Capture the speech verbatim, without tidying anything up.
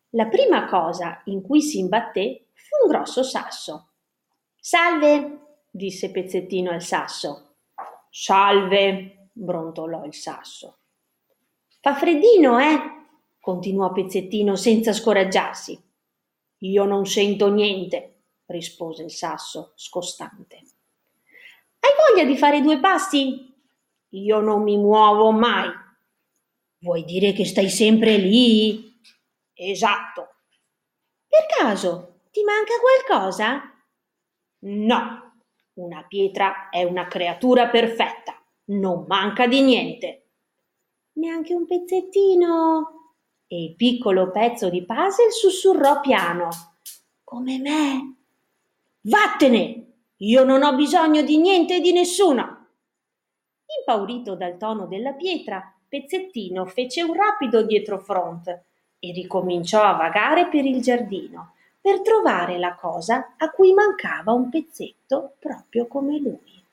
La prima cosa in cui si imbatté fu un grosso sasso. Salve, disse Pezzettino al sasso. Salve, brontolò il sasso. Fa freddino, eh? Continuò Pezzettino senza scoraggiarsi. Io non sento niente, rispose il sasso, scostante. Hai voglia di fare due passi? Io non mi muovo mai. Vuoi dire che stai sempre lì? Esatto. Per caso ti manca qualcosa? No, una pietra è una creatura perfetta, non manca di niente. Neanche un pezzettino. E il piccolo pezzo di puzzle sussurrò piano. Come me. Vattene! Io non ho bisogno di niente e di nessuno. Impaurito dal tono della pietra, Pezzettino fece un rapido dietrofront e ricominciò a vagare per il giardino per trovare la cosa a cui mancava un pezzetto proprio come lui.